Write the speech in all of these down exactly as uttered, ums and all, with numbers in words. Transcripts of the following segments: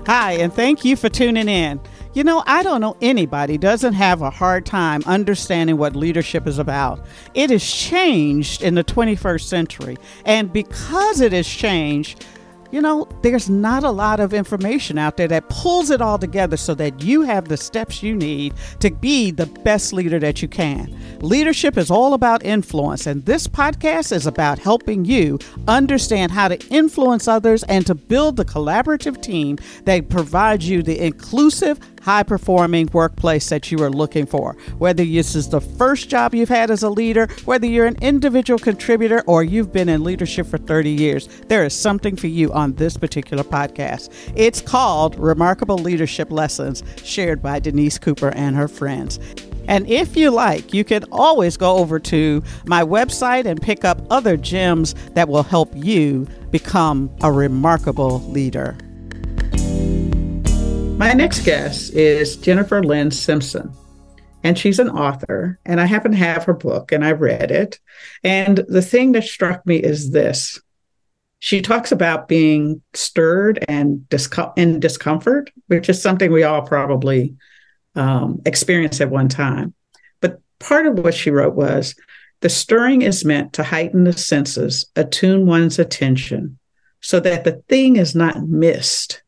Hi, and thank you for tuning in. You know, I don't know anybody doesn't have a hard time understanding what leadership is about. It has changed in the twenty-first century. And because it has changed, you know, there's not a lot of information out there that pulls it all together so that you have the steps you need to be the best leader that you can. Leadership is all about influence, and this podcast is about helping you understand how to influence others and to build the collaborative team that provides you the inclusive, high-performing workplace that you are looking for. Whether this is the first job you've had as a leader, whether you're an individual contributor, or you've been in leadership for thirty years, there is something for you on this particular podcast. It's called Remarkable Leadership Lessons, shared by Denise Cooper and her friends. And if you like, you can always go over to my website and pick up other gems that will help you become a remarkable leader. My next guest is Jennifer Lynn Simpson, and she's an author, and I happen to have her book, and I read it. And the thing that struck me is this. She talks about being stirred and discom- in discomfort, which is something we all probably um, experience at one time. But part of what she wrote was, the stirring is meant to heighten the senses, attune one's attention, so that the thing is not missed.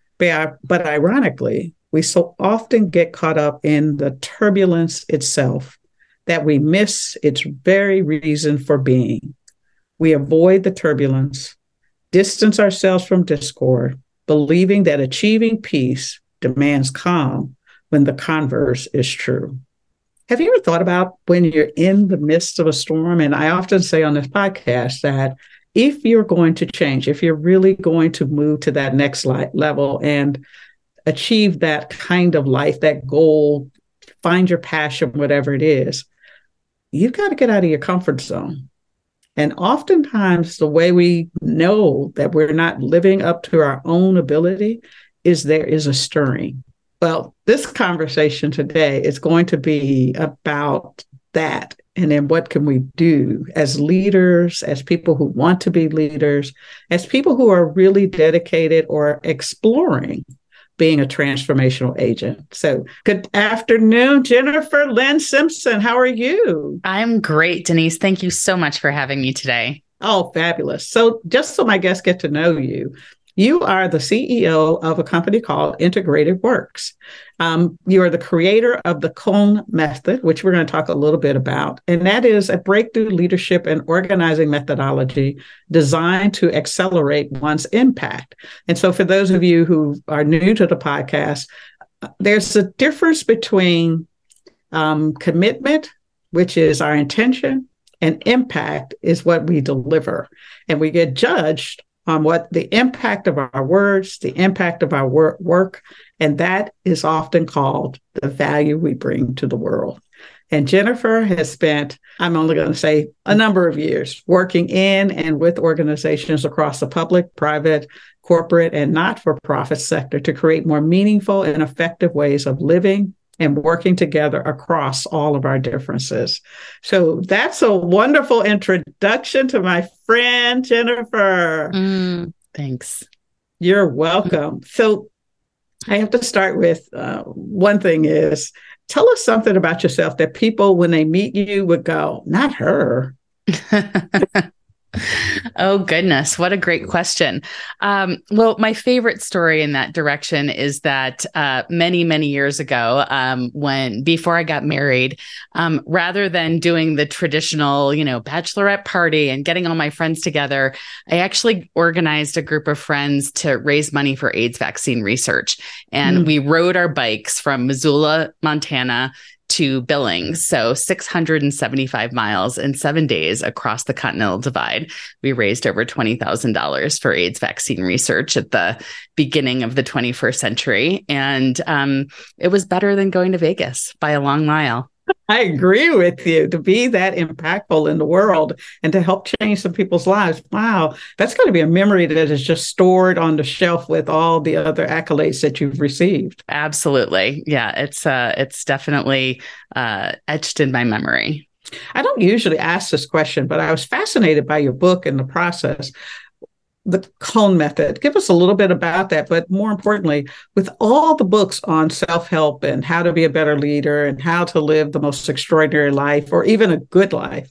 But ironically, we so often get caught up in the turbulence itself that we miss its very reason for being. We avoid the turbulence, distance ourselves from discord, believing that achieving peace demands calm when the converse is true. Have you ever thought about when you're in the midst of a storm? And I often say on this podcast that if you're going to change, if you're really going to move to that next level and achieve that kind of life, that goal, find your passion, whatever it is, you've got to get out of your comfort zone. And oftentimes the way we know that we're not living up to our own ability is there is a stirring. Well, this conversation today is going to be about that. And then what can we do as leaders, as people who want to be leaders, as people who are really dedicated or exploring being a transformational agent. So good afternoon, Jennifer Lynn Simpson. How are you? I'm great, Denise. Thank you so much for having me today. Oh, fabulous. So just so my guests get to know you, you are the C E O of a company called Integrated Works. Um, you are the creator of the Cone Method, which we're going to talk a little bit about. And that is a breakthrough leadership and organizing methodology designed to accelerate one's impact. And so for those of you who are new to the podcast, there's a difference between um, commitment, which is our intention, and impact is what we deliver. And we get judged on what the impact of our words, the impact of our wor- work, and that is often called the value we bring to the world. And Jennifer has spent, I'm only going to say, a number of years working in and with organizations across the public, private, corporate, and not-for-profit sector to create more meaningful and effective ways of living and working together across all of our differences. So that's a wonderful introduction to my friend, Jennifer. Mm, thanks. You're welcome. So I have to start with uh, one thing is, tell us something about yourself that people, when they meet you, would go, not her. Oh, goodness. What a great question. Um, well, my favorite story in that direction is that uh, many, many years ago, um, when before I got married, um, rather than doing the traditional, you know, bachelorette party and getting all my friends together, I actually organized a group of friends to raise money for AIDS vaccine research. And mm. we rode our bikes from Missoula, Montana, to Billings, so six hundred seventy-five miles in seven days across the Continental Divide. We raised over twenty thousand dollars for AIDS vaccine research at the beginning of the twenty-first century. And um, it was better than going to Vegas by a long mile. I agree with you. To be that impactful in the world and to help change some people's lives. Wow. That's going to be a memory that is just stored on the shelf with all the other accolades that you've received. Absolutely. Yeah, it's uh, it's definitely uh, etched in my memory. I don't usually ask this question, but I was fascinated by your book and the process. the Cone method. Give us a little bit about that, but more importantly, with all the books on self-help and how to be a better leader and how to live the most extraordinary life or even a good life,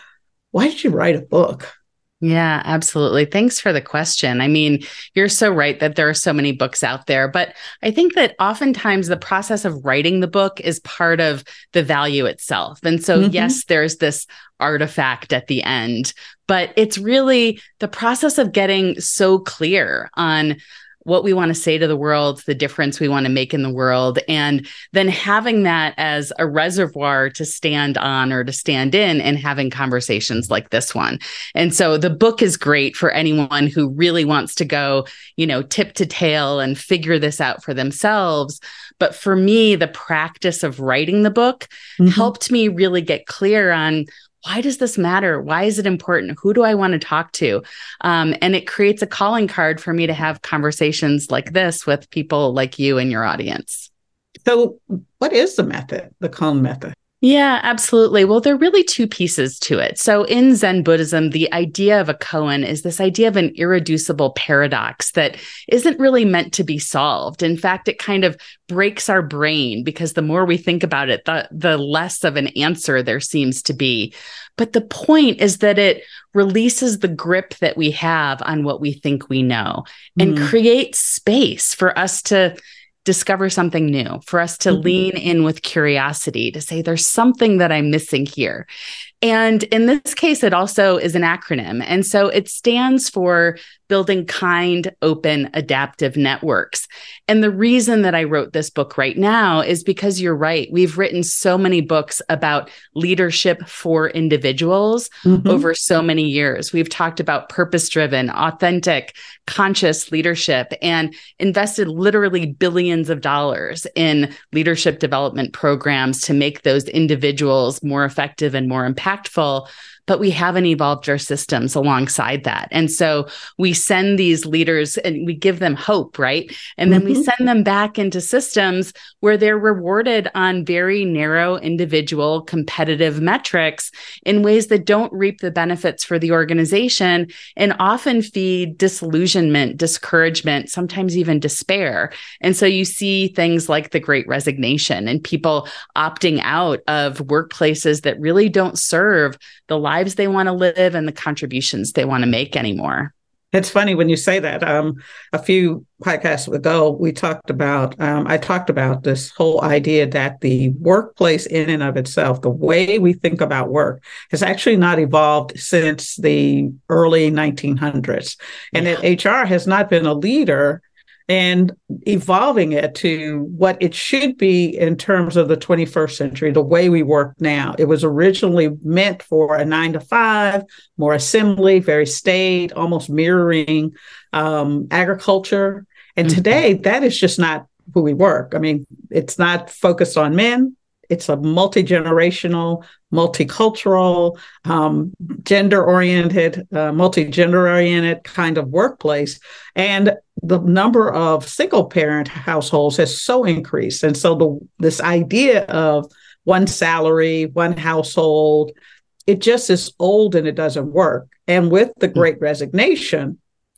why did you write a book? Yeah, absolutely. Thanks for the question. I mean, you're so right that there are so many books out there, but I think that oftentimes the process of writing the book is part of the value itself. And so, mm-hmm. yes, there's this artifact at the end, but it's really the process of getting so clear on what we want to say to the world, the difference we want to make in the world, and then having that as a reservoir to stand on or to stand in and having conversations like this one. And so the book is great for anyone who really wants to go, you know, tip to tail and figure this out for themselves. But for me, the practice of writing the book mm-hmm. helped me really get clear on, why does this matter? Why is it important? Who do I want to talk to? Um, and it creates a calling card for me to have conversations like this with people like you and your audience. So what is the method, the Cone method? Yeah, absolutely. Well, there are really two pieces to it. So in Zen Buddhism, the idea of a koan is this idea of an irreducible paradox that isn't really meant to be solved. In fact, it kind of breaks our brain because the more we think about it, the, the less of an answer there seems to be. But the point is that it releases the grip that we have on what we think we know and mm. creates space for us to discover something new, for us to mm-hmm. lean in with curiosity, to say, there's something that I'm missing here. And in this case, it also is an acronym. And so it stands for building kind, open, adaptive networks. And the reason that I wrote this book right now is because you're right. We've written so many books about leadership for individuals mm-hmm. over so many years. We've talked about purpose-driven, authentic, conscious leadership and invested literally billions of dollars in leadership development programs to make those individuals more effective and more impactful. But we haven't evolved our systems alongside that. And so we send these leaders and we give them hope, right? And then mm-hmm. we send them back into systems where they're rewarded on very narrow, individual, competitive metrics in ways that don't reap the benefits for the organization and often feed disillusionment, discouragement, sometimes even despair. And so you see things like the Great Resignation and people opting out of workplaces that really don't serve the lives they want to live and the contributions they want to make anymore. It's funny when you say that. Um, a few podcasts ago, we talked about, um, I talked about this whole idea that the workplace in and of itself, the way we think about work, has actually not evolved since the early nineteen hundreds. And yeah. that H R has not been a leader and evolving it to what it should be in terms of the twenty-first century, the way we work now. It was originally meant for a nine to five, more assembly, very staid, almost mirroring um, agriculture. And mm-hmm. today, that is just not who we work. I mean, it's not focused on men. It's a multi-generational, multicultural, um, gender-oriented, uh, multi-gender-oriented kind of workplace. And the number of single-parent households has so increased. And so the this idea of one salary, one household, it just is old and it doesn't work. And with the Great Resignation,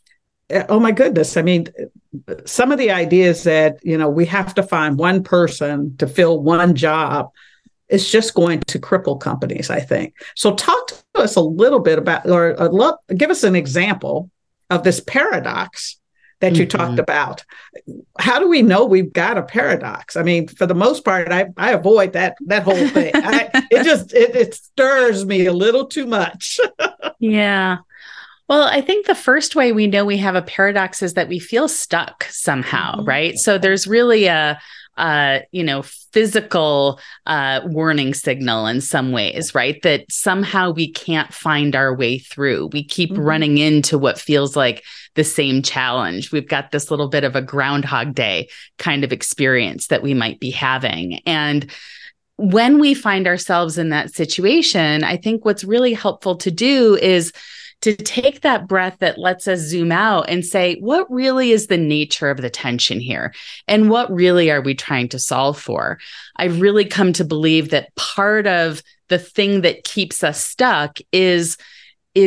oh my goodness, I mean, some of the ideas that, you know, we have to find one person to fill one job is just going to cripple companies, I think. So talk to us a little bit about, or a look, give us an example of this paradox that you mm-hmm. talked about. How do we know we've got a paradox? I mean, for the most part, I, I avoid that that whole thing. I, it just, it, it stirs me a little too much. Yeah. Well, I think the first way we know we have a paradox is that we feel stuck somehow, mm-hmm. right? So there's really a, uh, you know, physical uh, warning signal in some ways, right? That somehow we can't find our way through. We keep mm-hmm. running into what feels like the same challenge. We've got this little bit of a Groundhog Day kind of experience that we might be having. And when we find ourselves in that situation, I think what's really helpful to do is to take that breath that lets us zoom out and say, what really is the nature of the tension here? And what really are we trying to solve for? I've really come to believe that part of the thing that keeps us stuck is, is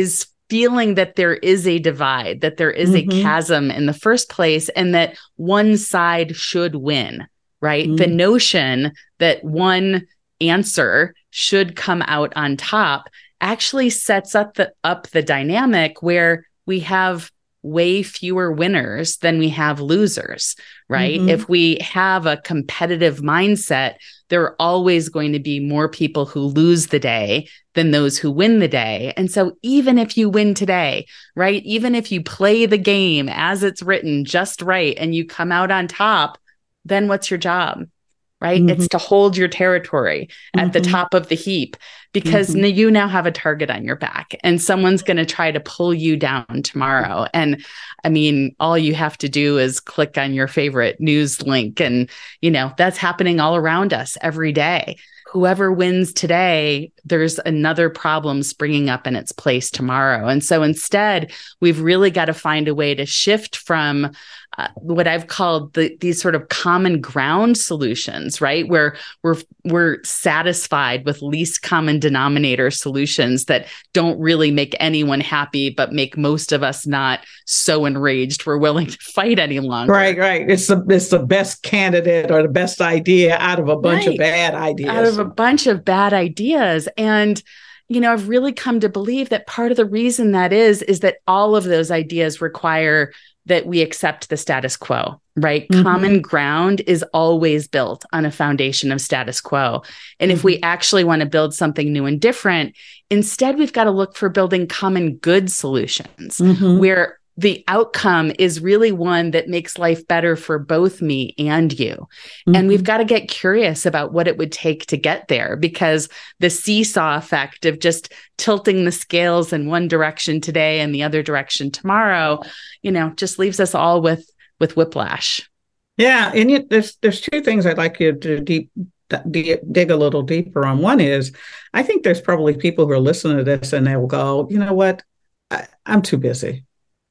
feeling that there is a divide, that there is mm-hmm. a chasm in the first place, and that one side should win, right? Mm-hmm. The notion that one answer should come out on top actually sets up the, up the dynamic where we have way fewer winners than we have losers, right? Mm-hmm. If we have a competitive mindset, there are always going to be more people who lose the day than those who win the day. And so even if you win today, right, even if you play the game as it's written just right and you come out on top, then what's your job? Right? Mm-hmm. It's to hold your territory at mm-hmm. the top of the heap, because mm-hmm. you now have a target on your back and someone's going to try to pull you down tomorrow. And I mean, all you have to do is click on your favorite news link. And, you know, that's happening all around us every day. Whoever wins today, there's another problem springing up in its place tomorrow. And so instead, we've really got to find a way to shift from uh, what I've called the, these sort of common ground solutions, right? Where we're, we're satisfied with least common denominator solutions that don't really make anyone happy, but make most of us not so enraged we're willing to fight any longer. Right, right. It's the, it's the best candidate or the best idea out of a bunch right. of bad ideas. Out of a bunch of bad ideas. And, you know, I've really come to believe that part of the reason that is, is that all of those ideas require that we accept the status quo, right? Mm-hmm. Common ground is always built on a foundation of status quo. And mm-hmm. if we actually want to build something new and different, instead, we've got to look for building common good solutions mm-hmm. where the outcome is really one that makes life better for both me and you. Mm-hmm. And we've got to get curious about what it would take to get there, because the seesaw effect of just tilting the scales in one direction today and the other direction tomorrow, you know, just leaves us all with, with whiplash. Yeah. And yet there's, there's two things I'd like you to deep, d- dig a little deeper on. One is, I think there's probably people who are listening to this and they'll go, you know what, I, I'm too busy.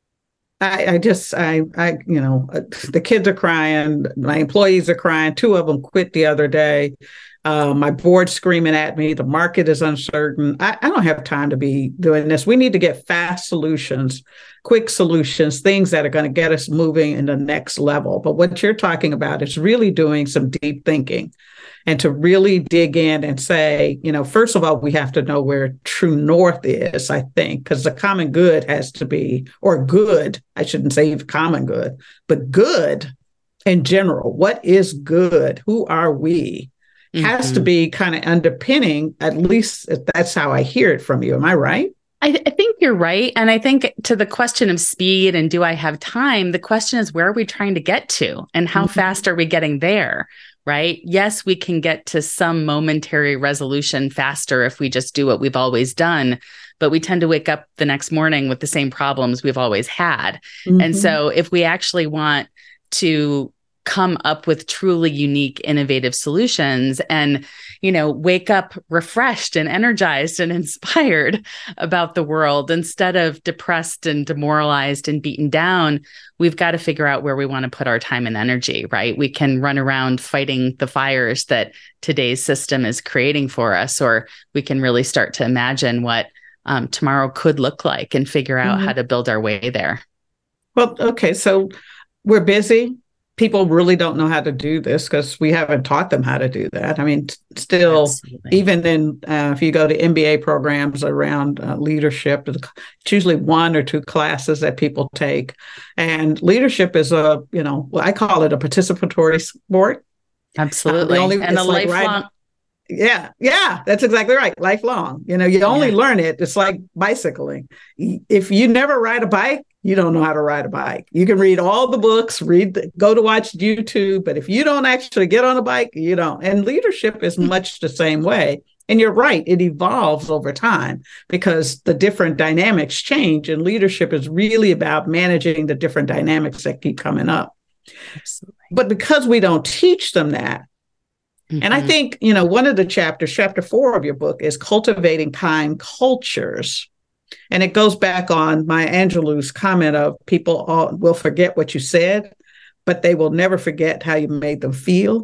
I, I just, I, I, you know, the kids are crying. My employees are crying. Two of them quit the other day. Uh, my board's screaming at me. The market is uncertain. I, I don't have time to be doing this. We need to get fast solutions, quick solutions, things that are going to get us moving in the next level. But what you're talking about is really doing some deep thinking and to really dig in and say, you know, first of all, we have to know where true north is, I think, because the common good has to be, or good, I shouldn't say even common good, but good in general. What is good? Who are we? Mm-hmm. Has to be kind of underpinning, at least that's how I hear it from you. Am I right? I, th- I think you're right. And I think to the question of speed and do I have time, the question is, where are we trying to get to and how mm-hmm. fast are we getting there? Right? Yes, we can get to some momentary resolution faster if we just do what we've always done, but we tend to wake up the next morning with the same problems we've always had. Mm-hmm. And so if we actually want to come up with truly unique, innovative solutions and, you know, wake up refreshed and energized and inspired about the world instead of depressed and demoralized and beaten down, we've got to figure out where we want to put our time and energy, right? We can run around fighting the fires that today's system is creating for us, or we can really start to imagine what um, tomorrow could look like and figure out mm-hmm. how to build our way there. Well, okay. So we're busy. People really don't know how to do this because we haven't taught them how to do that. I mean, t- still, Absolutely. even in, uh, if you go to M B A programs around uh, leadership, it's usually one or two classes that people take. And leadership is a, you know, well, I call it a participatory sport. Absolutely. Uh, only, and a like lifelong. Right, Yeah, yeah, that's exactly right. Lifelong. You know, you only yeah. learn it. It's like bicycling. If you never ride a bike, you don't know how to ride a bike. You can read all the books, read, the, go to watch YouTube, but if you don't actually get on a bike, you don't. And leadership is much the same way. And you're right, it evolves over time because the different dynamics change, and leadership is really about managing the different dynamics that keep coming up. Absolutely. But because we don't teach them that, mm-hmm. and I think, you know, one of the chapters, chapter four of your book is cultivating kind cultures. And it goes back on Maya Angelou's comment of people all, will forget what you said, but they will never forget how you made them feel.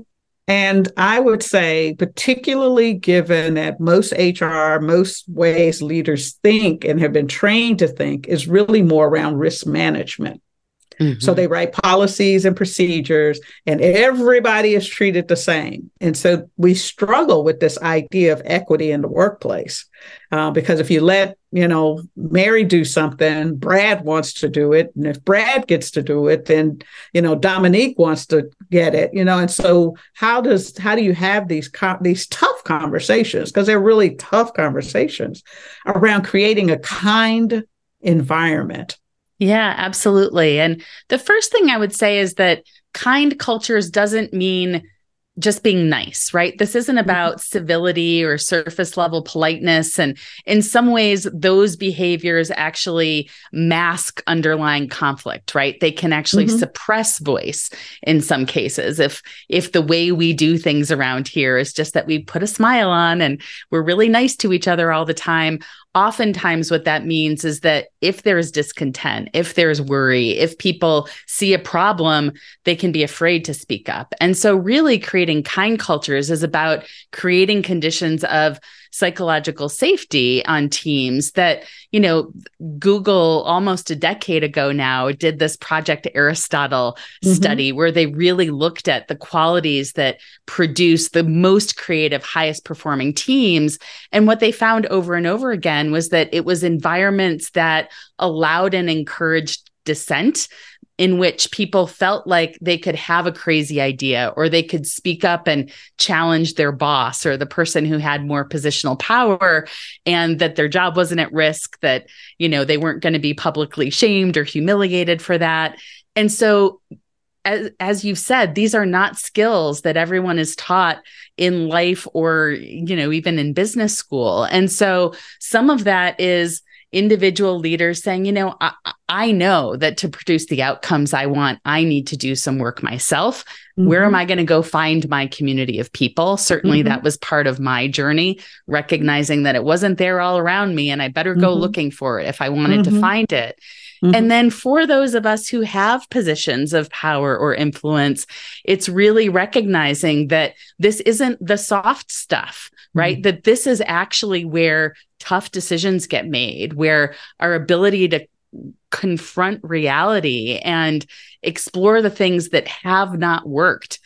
And I would say, particularly given that most H R, most ways leaders think and have been trained to think, is really more around risk management. Mm-hmm. So they write policies and procedures, and everybody is treated the same. And so we struggle with this idea of equity in the workplace, uh, because if you let, you know, Mary do something, Brad wants to do it. And if Brad gets to do it, then, you know, Dominique wants to get it, you know. And so how does, how do you have these, these tough conversations? Because they're really tough conversations around creating a kind environment. Yeah, absolutely. And the first thing I would say is that kind cultures doesn't mean just being nice, right? This isn't about civility or surface level politeness. And in some ways, those behaviors actually mask underlying conflict, right? They can actually mm-hmm. suppress voice in some cases. If, if the way we do things around here is just that we put a smile on and we're really nice to each other all the time, oftentimes what that means is that if there's discontent, if there's worry, if people see a problem, they can be afraid to speak up. And so really creating kind cultures is about creating conditions of psychological safety on teams that, you know, Google almost a decade ago now did this Project Aristotle mm-hmm. study where they really looked at the qualities that produce the most creative, highest performing teams. And what they found over and over again was that it was environments that allowed and encouraged dissent, in which people felt like they could have a crazy idea or they could speak up and challenge their boss or the person who had more positional power, and that their job wasn't at risk, that, you know, they weren't going to be publicly shamed or humiliated for that. And so, as, as you've said, these are not skills that everyone is taught in life or, you know, even in business school. And so some of that is individual leaders saying, you know, I, I know that to produce the outcomes I want, I need to do some work myself. Mm-hmm. Where am I going to go find my community of people? Certainly mm-hmm. that was part of my journey, recognizing that it wasn't there all around me and I better mm-hmm. go looking for it if I wanted mm-hmm. to find it. Mm-hmm. And then for those of us who have positions of power or influence, it's really recognizing that this isn't the soft stuff, right? Mm-hmm. That this is actually where tough decisions get made, where our ability to confront reality and explore the things that have not worked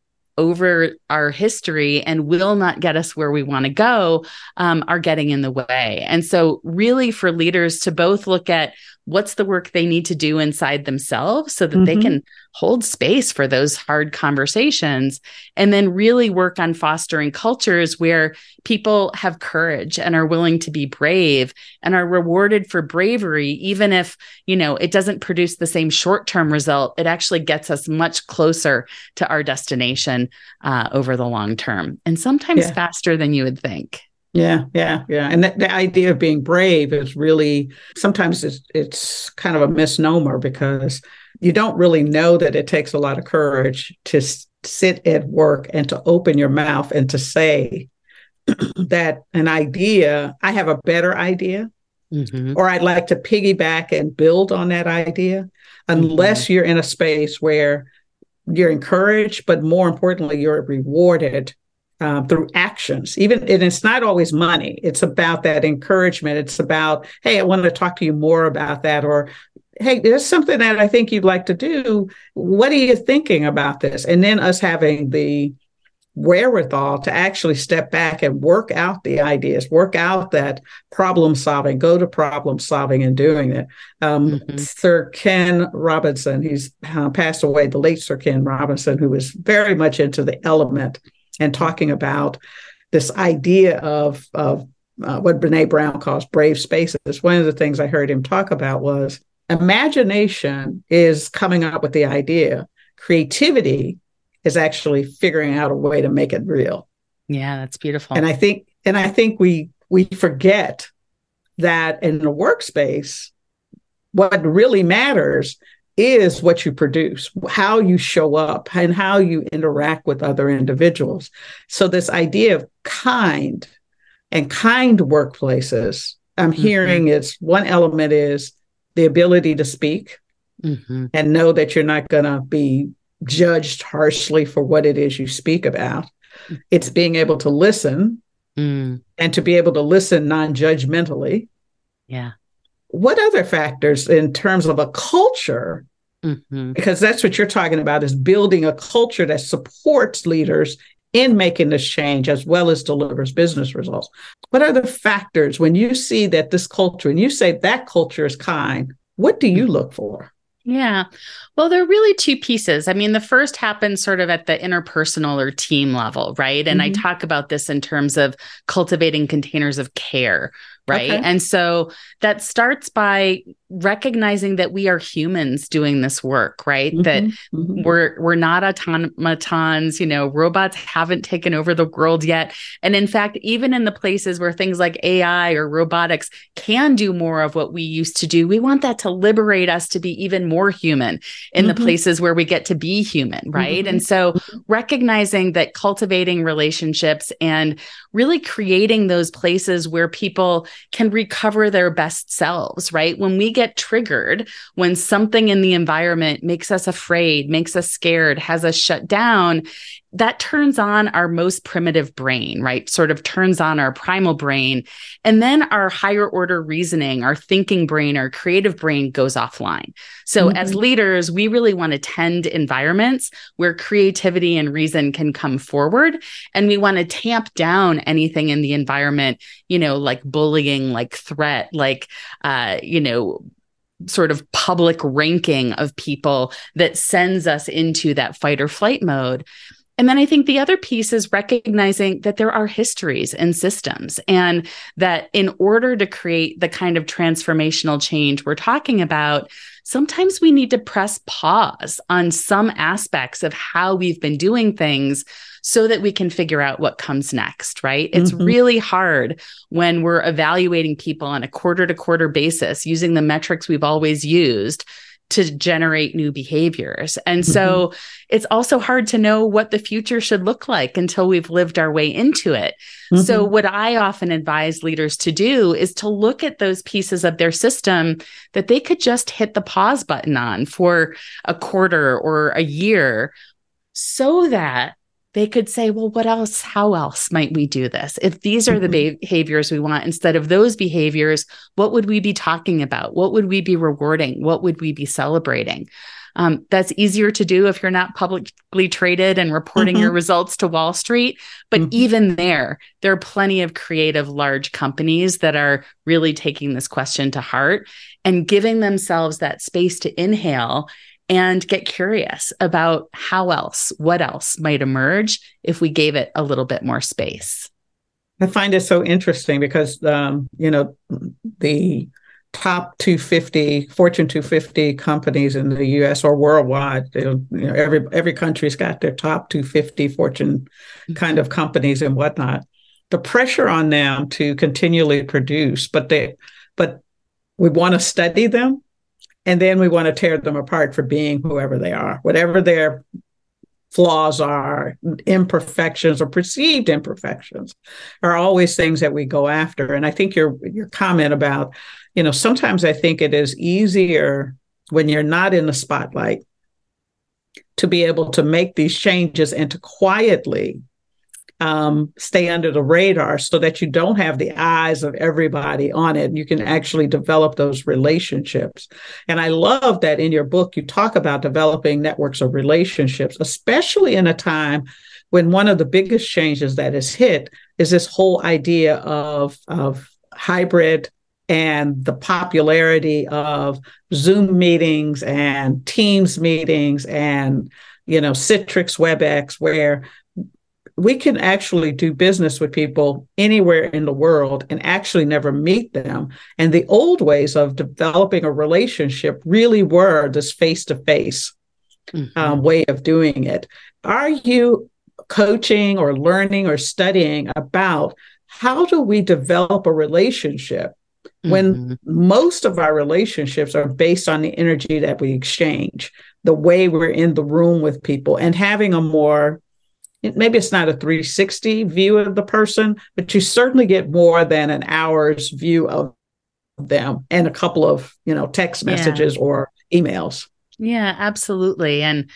over our history and will not get us where we want to go um, are getting in the way. And so really for leaders to both look at what's the work they need to do inside themselves so that mm-hmm. they can hold space for those hard conversations, and then really work on fostering cultures where people have courage and are willing to be brave and are rewarded for bravery, even if, you know, it doesn't produce the same short-term result. It actually gets us much closer to our destination uh, over the long term, and sometimes yeah. faster than you would think. Yeah, yeah, yeah. And that, the idea of being brave is really, sometimes it's, it's kind of a misnomer, because you don't really know that it takes a lot of courage to s- sit at work and to open your mouth and to say that an idea, I have a better idea, mm-hmm. or I'd like to piggyback and build on that idea, unless mm-hmm. you're in a space where you're encouraged, but more importantly, you're rewarded Um, through actions. Even, and it's not always money. It's about that encouragement. It's about, hey, I want to talk to you more about that. Or, hey, there's something that I think you'd like to do. What are you thinking about this? And then us having the wherewithal to actually step back and work out the ideas, work out that problem solving, go to problem solving and doing it. Um, mm-hmm. Sir Ken Robinson, he's uh, passed away, the late Sir Ken Robinson, who was very much into the element and talking about this idea of, of uh, what Brene Brown calls brave spaces. One of the things I heard him talk about was imagination is coming up with the idea. Creativity is actually figuring out a way to make it real. Yeah, that's beautiful. And I think, and I think we we forget that in the workspace, what really matters is what you produce, how you show up, and how you interact with other individuals. So this idea of kind and kind workplaces, I'm mm-hmm. hearing it's one element is the ability to speak mm-hmm. and know that you're not going to be judged harshly for what it is you speak about. It's being able to listen mm. and to be able to listen non-judgmentally. Yeah. What other factors in terms of a culture, mm-hmm. because that's what you're talking about, is building a culture that supports leaders in making this change as well as delivers business results. What are the factors when you see that this culture, and you say that culture is kind, what do you look for? Yeah. Well, there are really two pieces. I mean, the first happens sort of at the interpersonal or team level, right? And mm-hmm. I talk about this in terms of cultivating containers of care, right? Okay. And so that starts by recognizing that we are humans doing this work, right? Mm-hmm. That mm-hmm. we're we're not automatons, you know, robots haven't taken over the world yet. And in fact, even in the places where things like A I or robotics can do more of what we used to do, we want that to liberate us to be even more human in mm-hmm. the places where we get to be human, right? Mm-hmm. And so recognizing that cultivating relationships and really creating those places where people can recover their best selves, right? When we get triggered, when something in the environment makes us afraid, makes us scared, has us shut down, that turns on our most primitive brain, right? Sort of turns on our primal brain. And then our higher order reasoning, our thinking brain, our creative brain goes offline. So mm-hmm. as leaders, we really want to tend environments where creativity and reason can come forward. And we want to tamp down anything in the environment, you know, like bullying, like threat, like, uh, you know, sort of public ranking of people that sends us into that fight or flight mode. And then I think the other piece is recognizing that there are histories and systems, and that in order to create the kind of transformational change we're talking about, sometimes we need to press pause on some aspects of how we've been doing things so that we can figure out what comes next, right? It's mm-hmm. really hard when we're evaluating people on a quarter to quarter basis using the metrics we've always used to generate new behaviors. And mm-hmm. so it's also hard to know what the future should look like until we've lived our way into it. Mm-hmm. So what I often advise leaders to do is to look at those pieces of their system that they could just hit the pause button on for a quarter or a year, so that they could say, well, what else, how else might we do this? If these are the mm-hmm. behaviors we want, instead of those behaviors, what would we be talking about? What would we be rewarding? What would we be celebrating? Um, that's easier to do if you're not publicly traded and reporting mm-hmm. your results to Wall Street. But mm-hmm. even there, there are plenty of creative large companies that are really taking this question to heart and giving themselves that space to inhale and get curious about how else, what else might emerge if we gave it a little bit more space. I find it so interesting because, um, you know, the top two hundred fifty, Fortune two hundred fifty companies in the U S or worldwide, you know, every every country's got their top two hundred fifty Fortune kind of companies and whatnot. The pressure on them to continually produce, but they, but we want to study them. And then we want to tear them apart for being whoever they are, whatever their flaws are, imperfections or perceived imperfections are always things that we go after. And I think your your comment about, you know, sometimes I think it is easier when you're not in the spotlight to be able to make these changes and to quietly Um, stay under the radar so that you don't have the eyes of everybody on it. You can actually develop those relationships. And I love that in your book, you talk about developing networks of relationships, especially in a time when one of the biggest changes that has hit is this whole idea of, of hybrid and the popularity of Zoom meetings and Teams meetings and, you know, Citrix, WebEx, where we can actually do business with people anywhere in the world and actually never meet them. And the old ways of developing a relationship really were this face-to-face mm-hmm. um, way of doing it. Are you coaching or learning or studying about how do we develop a relationship mm-hmm. when most of our relationships are based on the energy that we exchange, the way we're in the room with people, and having a more, maybe it's not a three sixty view of the person, but you certainly get more than an hour's view of them and a couple of, you know, text messages yeah. or emails. Yeah, absolutely. And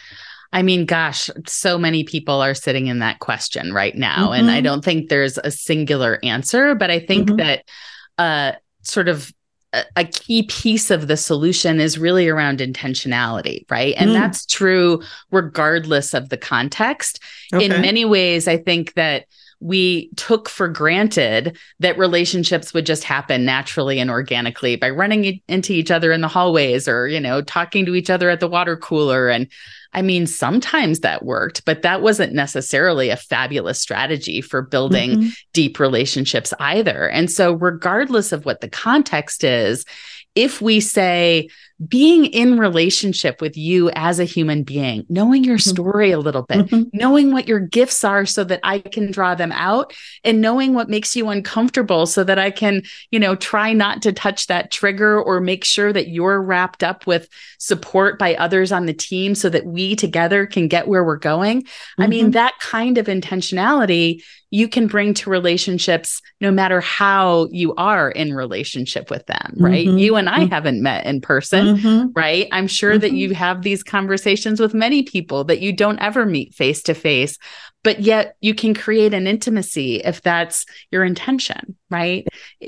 I mean, gosh, so many people are sitting in that question right now. Mm-hmm. And I don't think there's a singular answer, but I think mm-hmm. that uh, sort of a, a key piece of the solution is really around intentionality, right? And mm. that's true regardless of the context. Okay. In many ways, I think that we took for granted that relationships would just happen naturally and organically by running into each other in the hallways or, you know, talking to each other at the water cooler. And I mean, sometimes that worked, but that wasn't necessarily a fabulous strategy for building mm-hmm. deep relationships either. And so regardless of what the context is, if we say being in relationship with you as a human being, knowing your story a little bit, mm-hmm. knowing what your gifts are so that I can draw them out, and knowing what makes you uncomfortable so that I can, you know, try not to touch that trigger or make sure that you're wrapped up with support by others on the team so that we together can get where we're going. Mm-hmm. I mean, that kind of intentionality you can bring to relationships no matter how you are in relationship with them, right? Mm-hmm. You and I mm-hmm. haven't met in person, mm-hmm. right? I'm sure mm-hmm. that you have these conversations with many people that you don't ever meet face to face, but yet you can create an intimacy if that's your intention, right?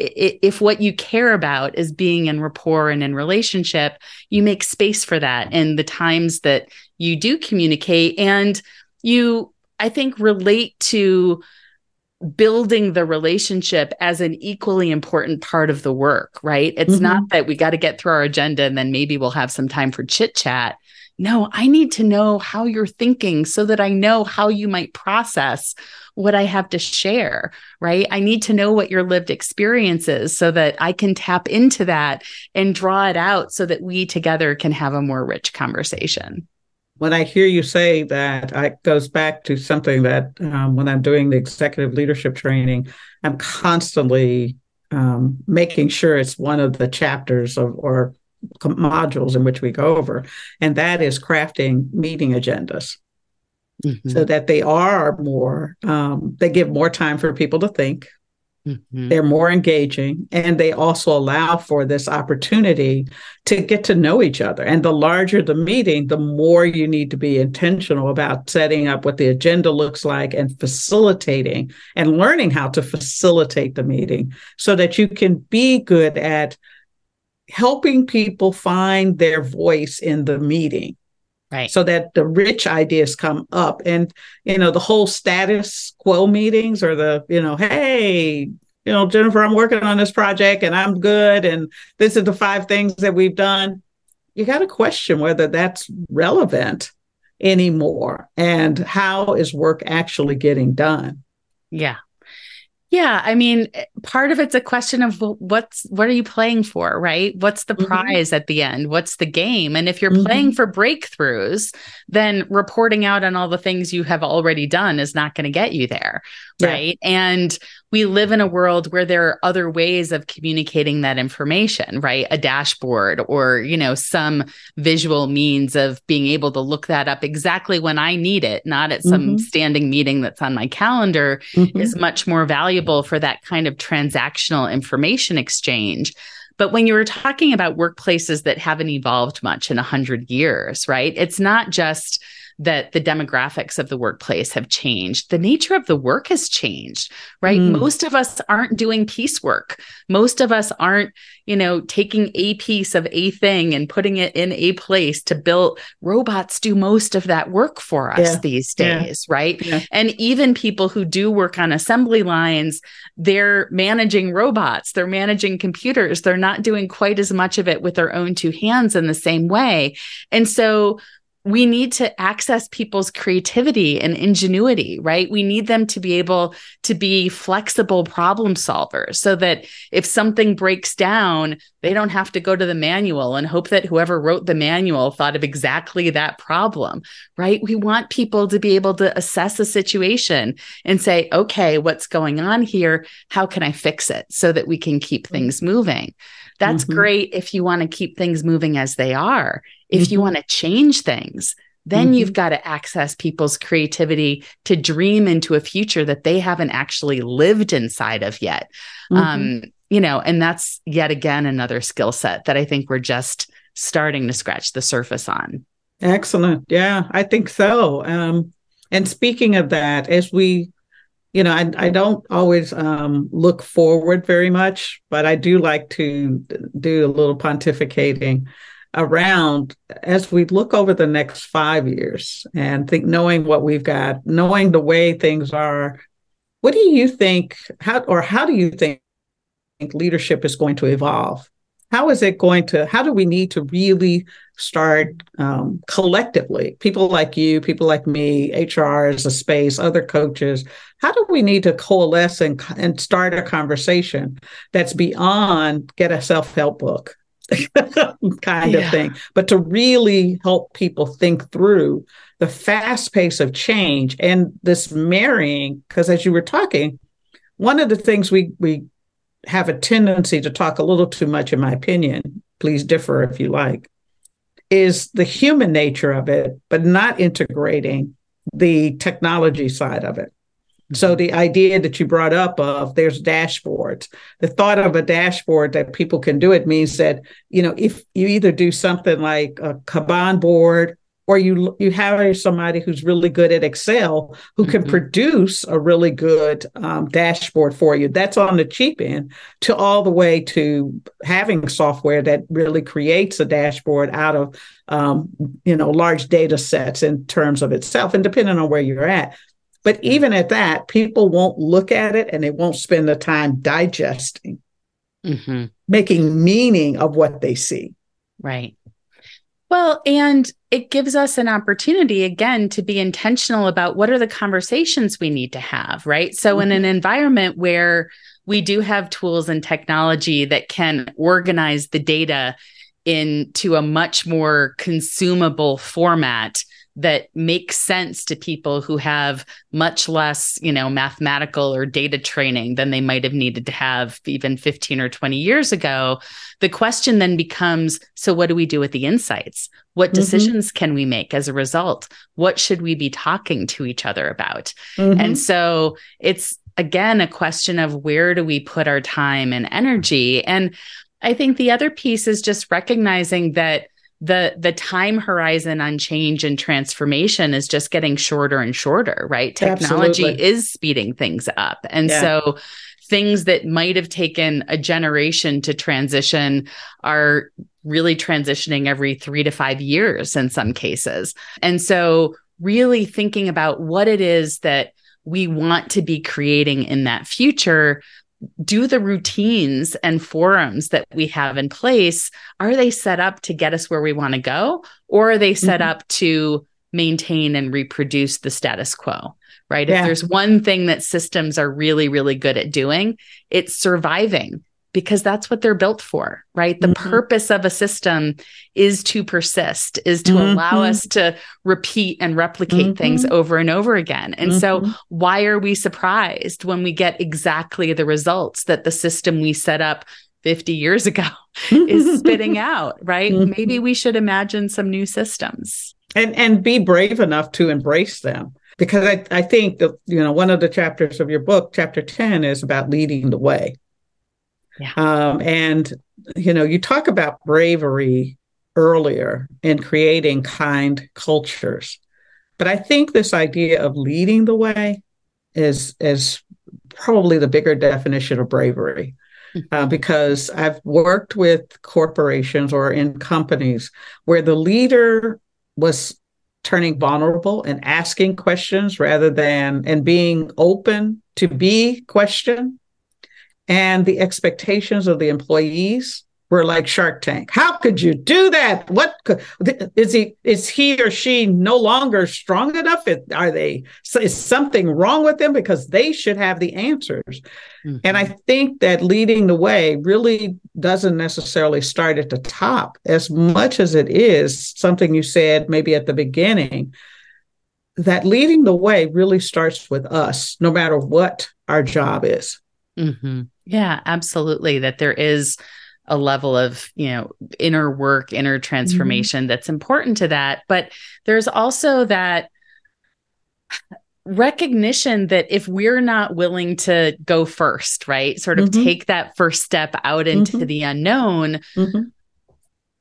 If what you care about is being in rapport and in relationship, you make space for that in the times that you do communicate, and you, I think, relate to building the relationship as an equally important part of the work, right? It's mm-hmm. not that we got to get through our agenda and then maybe we'll have some time for chit chat. No, I need to know how you're thinking so that I know how you might process what I have to share, right? I need to know what your lived experience is so that I can tap into that and draw it out so that we together can have a more rich conversation. When I hear you say that, it goes back to something that um, when I'm doing the executive leadership training, I'm constantly um, making sure it's one of the chapters of, or modules in which we go over, and that is crafting meeting agendas mm-hmm. so that they are more, um, they give more time for people to think. Mm-hmm. They're more engaging, and they also allow for this opportunity to get to know each other. And the larger the meeting, the more you need to be intentional about setting up what the agenda looks like and facilitating and learning how to facilitate the meeting so that you can be good at helping people find their voice in the meeting. Right. So that the rich ideas come up. And, you know, the whole status quo meetings or the, you know, hey, you know, Jennifer, I'm working on this project and I'm good. And this is the five things that we've done. You got to question whether that's relevant anymore. And how is work actually getting done? Yeah. Yeah. I mean, part of it's a question of what's, what are you playing for, right? What's the mm-hmm. prize at the end? What's the game? And if you're mm-hmm. playing for breakthroughs, then reporting out on all the things you have already done is not going to get you there, right? Yeah. And we live in a world where there are other ways of communicating that information, right? A dashboard or, you know, some visual means of being able to look that up exactly when I need it, not at some mm-hmm. standing meeting that's on my calendar, mm-hmm. is much more valuable for that kind of transactional information exchange. But when you were talking about workplaces that haven't evolved much in a hundred years, right? It's not just that the demographics of the workplace have changed. The nature of the work has changed, right? Mm. Most of us aren't doing piecework. Most of us aren't, you know, taking a piece of a thing and putting it in a place to build. Robots do most of that work for us yeah. these days, yeah. right? Yeah. And even people who do work on assembly lines, they're managing robots, they're managing computers. They're not doing quite as much of it with their own two hands in the same way. And so we need to access people's creativity and ingenuity, right? We need them to be able to be flexible problem solvers so that if something breaks down, they don't have to go to the manual and hope that whoever wrote the manual thought of exactly that problem, right? We want people to be able to assess a situation and say, okay, what's going on here? How can I fix it so that we can keep things moving? That's mm-hmm. great if you want to keep things moving as they are. If mm-hmm. you want to change things, then mm-hmm. you've got to access people's creativity to dream into a future that they haven't actually lived inside of yet. Mm-hmm. Um, you know, and that's yet again another skill set that I think we're just starting to scratch the surface on. Excellent. Yeah, I think so. Um, and speaking of that, as we, you know, I, I don't always um, look forward very much, but I do like to do a little pontificating around as we look over the next five years and think, knowing what we've got, knowing the way things are. What do you think, how, or how do you think leadership is going to evolve? How is it going to, how do we need to really start um, collectively, people like you, people like me, H R as a space, other coaches, how do we need to coalesce and, and start a conversation that's beyond get a self-help book kind yeah. of thing, but to really help people think through the fast pace of change and this marrying, because as you were talking, one of the things we we have a tendency to talk a little too much, in my opinion, please differ if you like, is the human nature of it, but not integrating the technology side of it. So the idea that you brought up of there's dashboards, the thought of a dashboard that people can do it means that, you know, if you either do something like a Kanban board, or you you have somebody who's really good at Excel who can mm-hmm. produce a really good um, dashboard for you. That's on the cheap end, to all the way to having software that really creates a dashboard out of, um, you know, large data sets in terms of itself, and depending on where you're at. But even at that, people won't look at it and they won't spend the time digesting, mm-hmm. making meaning of what they see. Right. Well, and it gives us an opportunity, again, to be intentional about what are the conversations we need to have, right? So mm-hmm. in an environment where we do have tools and technology that can organize the data into a much more consumable format that makes sense to people who have much less, you know, mathematical or data training than they might have needed to have even fifteen or twenty years ago. The question then becomes, so what do we do with the insights? What decisions mm-hmm. can we make as a result? What should we be talking to each other about? Mm-hmm. And so it's, again, a question of where do we put our time and energy? And I think the other piece is just recognizing that the the time horizon on change and transformation is just getting shorter and shorter, right? Technology Absolutely. Is speeding things up. And yeah. so things that might have taken a generation to transition are really transitioning every three to five years in some cases. And so really thinking about what it is that we want to be creating in that future. Do the routines and forums that we have in place, are they set up to get us where we want to go? Or are they set mm-hmm. up to maintain and reproduce the status quo, right? Yeah. If there's one thing that systems are really, really good at doing, it's surviving, because that's what they're built for, right? The mm-hmm. purpose of a system is to persist, is to mm-hmm. allow us to repeat and replicate mm-hmm. things over and over again. And mm-hmm. so why are we surprised when we get exactly the results that the system we set up fifty years ago is spitting out, right? Mm-hmm. Maybe we should imagine some new systems. And and be brave enough to embrace them. Because I, I think that, you know, one of the chapters of your book, chapter ten, is about leading the way. Yeah. Um, and, you know, you talk about bravery earlier in creating kind cultures. But I think this idea of leading the way is, is probably the bigger definition of bravery. Mm-hmm. Uh, because I've worked with corporations or in companies where the leader was turning vulnerable and asking questions rather than, and being open to be questioned. And the expectations of the employees were like Shark Tank. How could you do that? What could, is he? Is he or she no longer strong enough? Are they? Is something wrong with them? Because they should have the answers. Mm-hmm. And I think that leading the way really doesn't necessarily start at the top as much as it is something you said maybe at the beginning. That leading the way really starts with us, no matter what our job is. Mm-hmm. Yeah, absolutely. That there is a level of, you know, inner work, inner transformation mm-hmm. that's important to that. But there's also that recognition that if we're not willing to go first, right, sort of mm-hmm. take that first step out into mm-hmm. the unknown, mm-hmm.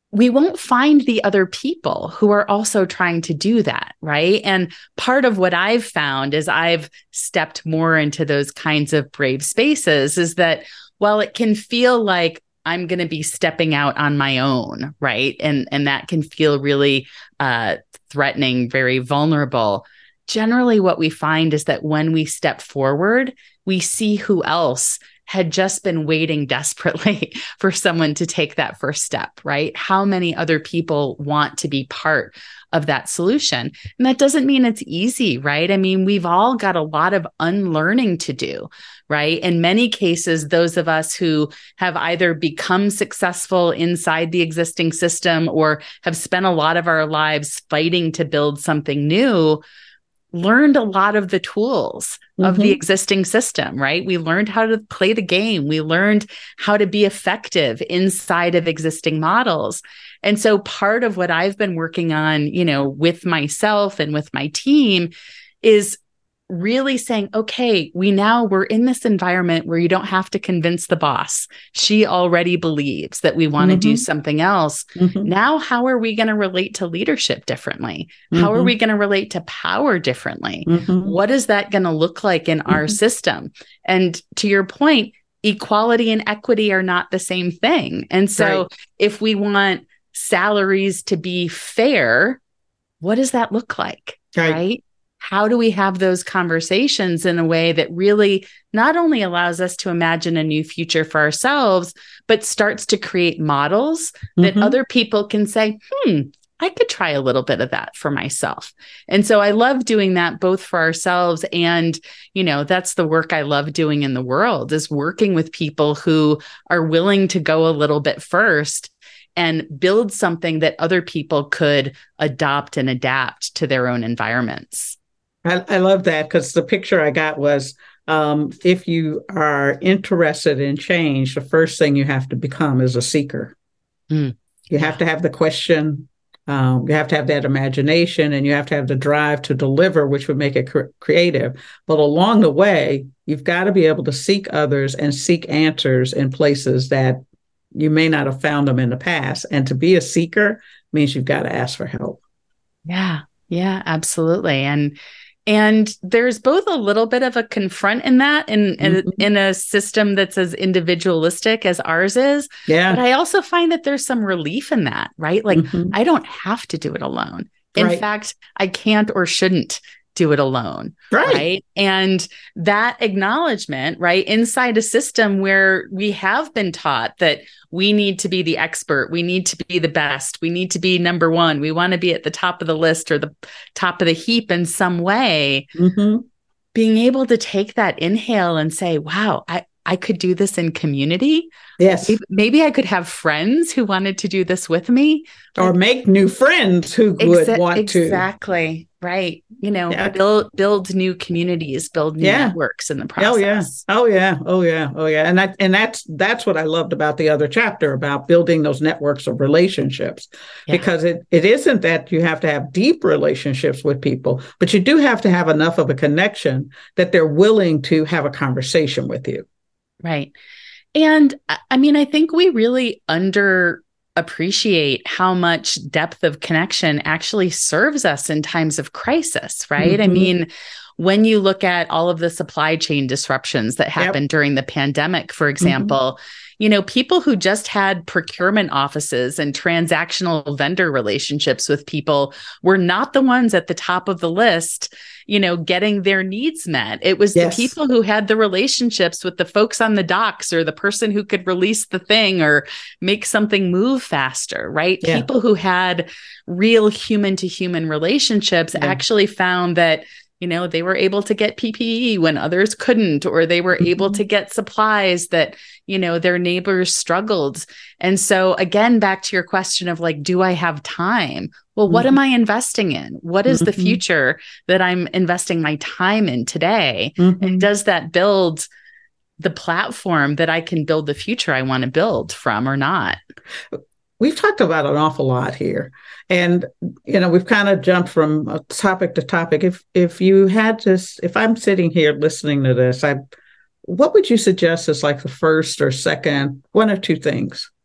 we won't find the other people who are also trying to do that, right? And part of what I've found as I've stepped more into those kinds of brave spaces is that while it can feel like I'm going to be stepping out on my own, right? And, and that can feel really uh, threatening, very vulnerable. Generally, what we find is that when we step forward, we see who else had just been waiting desperately for someone to take that first step, right? How many other people want to be part of that solution? And that doesn't mean it's easy, right? I mean, we've all got a lot of unlearning to do, right? In many cases, those of us who have either become successful inside the existing system or have spent a lot of our lives fighting to build something new, learned a lot of the tools mm-hmm. of the existing system, right? We learned how to play the game. We learned how to be effective inside of existing models. And so part of what I've been working on, you know, with myself and with my team is really saying, okay, we now we're in this environment where you don't have to convince the boss. She already believes that we want to mm-hmm. do something else. Mm-hmm. Now, how are we going to relate to leadership differently? Mm-hmm. How are we going to relate to power differently? Mm-hmm. What is that going to look like in mm-hmm. our system? And to your point, equality and equity are not the same thing. And so right. if we want salaries to be fair, what does that look like? Right. right? How do we have those conversations in a way that really not only allows us to imagine a new future for ourselves, but starts to create models mm-hmm. that other people can say, hmm, I could try a little bit of that for myself. And so I love doing that both for ourselves and, you know, that's the work I love doing in the world is working with people who are willing to go a little bit first and build something that other people could adopt and adapt to their own environments. I, I love that because the picture I got was um, if you are interested in change, the first thing you have to become is a seeker. Mm, you yeah. have to have the question, um, you have to have that imagination, and you have to have the drive to deliver, which would make it cr- creative. But along the way, you've got to be able to seek others and seek answers in places that you may not have found them in the past. And to be a seeker means you've got to ask for help. Yeah, yeah, absolutely. And And there's both a little bit of a confront in that in, mm-hmm. in, in a system that's as individualistic as ours is. Yeah. But I also find that there's some relief in that, right? Like mm-hmm. I don't have to do it alone. In right. fact, I can't or shouldn't do it alone. Right. right. And that acknowledgement, right, inside a system where we have been taught that we need to be the expert, we need to be the best, we need to be number one, we want to be at the top of the list or the top of the heap in some way, mm-hmm. being able to take that inhale and say, wow, I, I could do this in community. Yes. Maybe, maybe I could have friends who wanted to do this with me. Or like, make new friends who exa- would want exactly. to. Exactly. Right. You know, yeah. build build new communities, build new yeah. networks in the process. Oh yeah. Oh yeah. Oh yeah. Oh yeah. And that and that's that's what I loved about the other chapter about building those networks of relationships. Yeah. Because it, it isn't that you have to have deep relationships with people, but you do have to have enough of a connection that they're willing to have a conversation with you. Right. And I mean, I think we really under appreciate how much depth of connection actually serves us in times of crisis, right? Mm-hmm. I mean, when you look at all of the supply chain disruptions that happened yep. during the pandemic, for example, mm-hmm. you know, people who just had procurement offices and transactional vendor relationships with people were not the ones at the top of the list, you know, getting their needs met. It was yes. the people who had the relationships with the folks on the docks or the person who could release the thing or make something move faster, right? Yeah. People who had real human to human relationships yeah. actually found that you know, they were able to get P P E when others couldn't, or they were mm-hmm. able to get supplies that, you know, their neighbors struggled. And so again, back to your question of like, do I have time? Well, mm-hmm. what am I investing in? What is mm-hmm. the future that I'm investing my time in today? Mm-hmm. And does that build the platform that I can build the future I want to build from or not? We've talked about an awful lot here. And, you know, we've kind of jumped from topic to topic. If if you had to, if I'm sitting here listening to this, I, what would you suggest is like the first or second, one or two things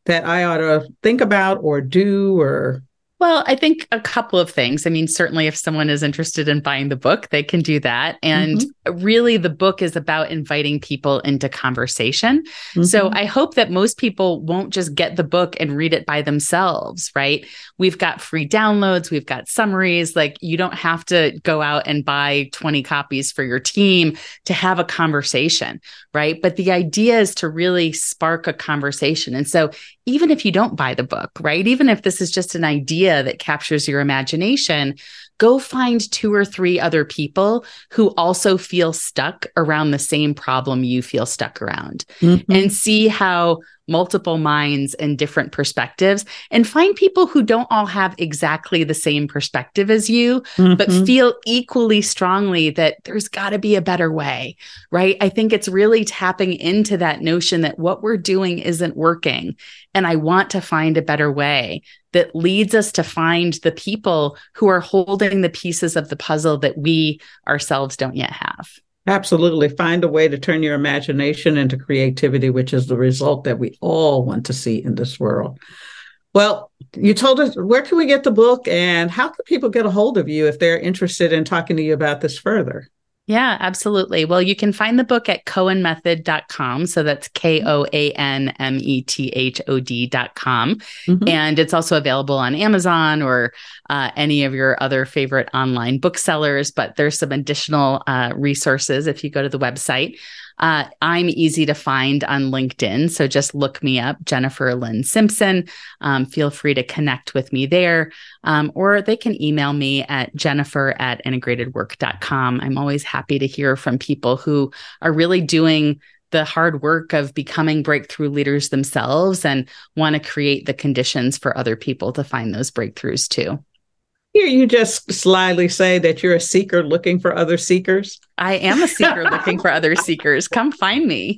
that I ought to think about or do or? Well, I think a couple of things. I mean, certainly if someone is interested in buying the book, they can do that. And mm-hmm. really, the book is about inviting people into conversation. Mm-hmm. So I hope that most people won't just get the book and read it by themselves, right? We've got free downloads, we've got summaries. Like, you don't have to go out and buy twenty copies for your team to have a conversation, right? But the idea is to really spark a conversation. And so even if you don't buy the book, right? Even if this is just an idea that captures your imagination, go find two or three other people who also feel stuck around the same problem you feel stuck around, mm-hmm. and see how multiple minds and different perspectives, and find people who don't all have exactly the same perspective as you, mm-hmm. but feel equally strongly that there's got to be a better way, right? I think it's really tapping into that notion that what we're doing isn't working, and I want to find a better way that leads us to find the people who are holding the pieces of the puzzle that we ourselves don't yet have. Absolutely. Find a way to turn your imagination into creativity, which is the result that we all want to see in this world. Well, you told us, where can we get the book, and how can people get a hold of you if they're interested in talking to you about this further? Yeah, absolutely. Well, you can find the book at cohen method dot com. So that's K O A N M E T H O D dot com. Mm-hmm. And it's also available on Amazon or uh, any of your other favorite online booksellers. But there's some additional uh, resources if you go to the website. Uh, I'm easy to find on LinkedIn, so just look me up, Jennifer Lynn Simpson. Um, feel free to connect with me there, um, or they can email me at jennifer at integrated work dot com. I'm always happy to hear from people who are really doing the hard work of becoming breakthrough leaders themselves and want to create the conditions for other people to find those breakthroughs too. Here you just slyly say that you're a seeker looking for other seekers. I am a seeker looking for other seekers. Come find me.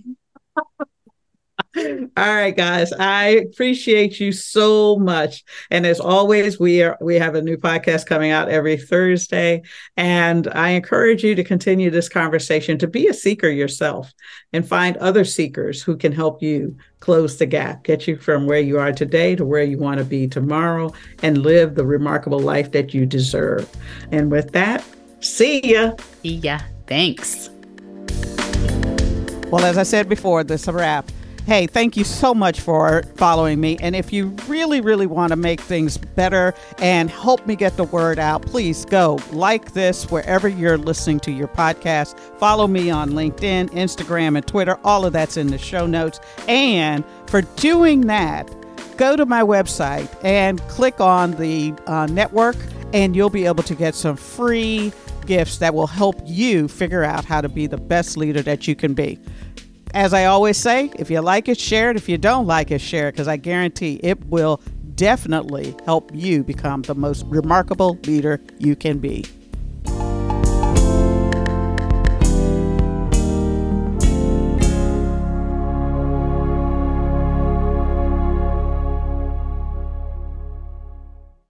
All right, guys. I appreciate you so much. And as always, we are we have a new podcast coming out every Thursday. And I encourage you to continue this conversation, to be a seeker yourself and find other seekers who can help you close the gap, get you from where you are today to where you want to be tomorrow, and live the remarkable life that you deserve. And with that, see ya. See ya. Thanks. Well, as I said before, this is a wrap. Hey, thank you so much for following me. And if you really, really want to make things better and help me get the word out, please go like this wherever you're listening to your podcast. Follow me on LinkedIn, Instagram, and Twitter. All of that's in the show notes. And for doing that, go to my website and click on the uh, network, and you'll be able to get some free gifts that will help you figure out how to be the best leader that you can be. As I always say, if you like it, share it. If you don't like it, share it, because I guarantee it will definitely help you become the most remarkable leader you can be.